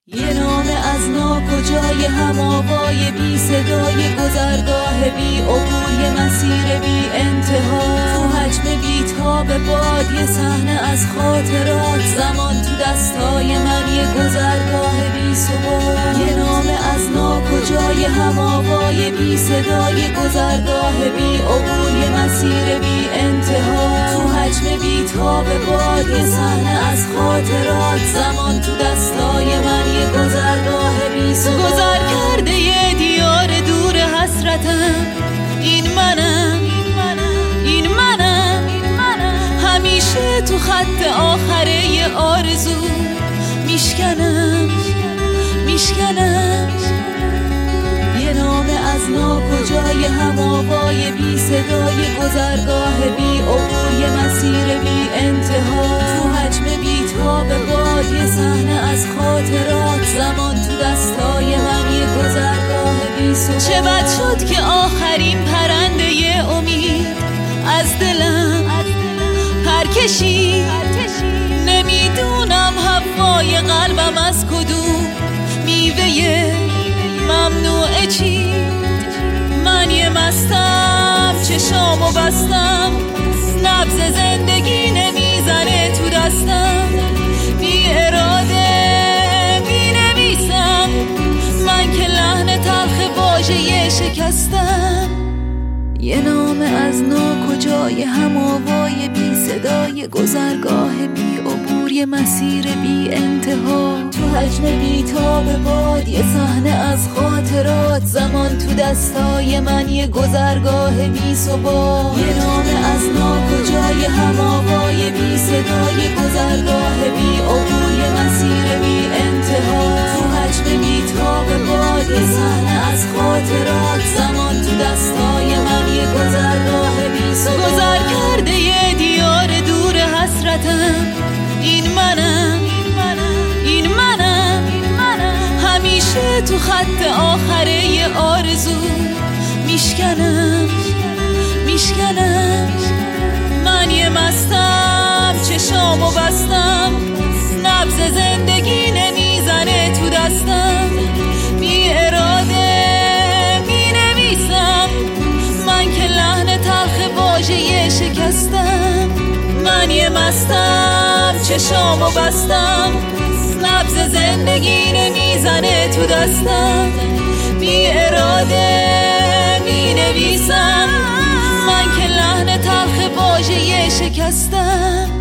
یه نامه از ناکجای هماوای بی صدای گذرگاه بی عبور، یه مسیر بی انتها تو حجم بی تاب باد، یه صحنه از خاطرات زمان تو دستای من، یه گذرگاه بی ثبات. یه نامه از ناکجای هماوای بی صدای گذرگاه بی عبور، یه مسیر بی انتها تو حجم بی تاب باد، یه صحنه از خاطرات زمان تو دستای من، یه گذرگاه بی ثبات. گذر کرده یه دیار دور حسرتم، این منم همیشه تو خط آخره یه آرزو میشکنم. یه نامه از ناکجای هماوای بی صدای گذرگاه بی عبور، یه مسیر بی انتها تو حجم بی تاب باد، یه صحنه از خاطرات زمان تو دستای من، یه گذرگاه بی ثبات. چه بد شد که آخرین پرنده یه امید از دلم پرکشی، نمیدونم هوای قلبم از کدوم میوه ممنوعه چی. من یه مستم چشامو بستم، نبض زندگی نمیزنه تو دستم، بی اراده می نویسم من که لحن تلخ واژه شکستم. یه نامه از ناکجای هماوای بی صدای گذرگاه بی عبور، یه مسیر بی انتها تو حجم بی تاب باد، یه صحنه از خاطرات زمان تو دستای من، یه گذرگاه بی ثبات. یه نامه از ناکجای هماوای بی صدای گذرگاه بی عبور، یه مسیر بی انتها تو حجم بی تاب باد، یه صحنه از خاطرات زمان تو دستای من، یه گذرگاه بی ثبات. گذر کرده یه دیار دور حسرتم، این منم همیشه تو خط آخره یه آرزو میشکنم. من یه مستم چشامو بستم، نبض زندگی نمیزنه تو دستم، بی اراده می نویسم من که لحن تلخ واژه شکستم. من یه مستم چشامو بستم، نبض زندگی نمیزنه تو دستم، بی اراده می نویسم من که لحن تلخ واژه شکستم.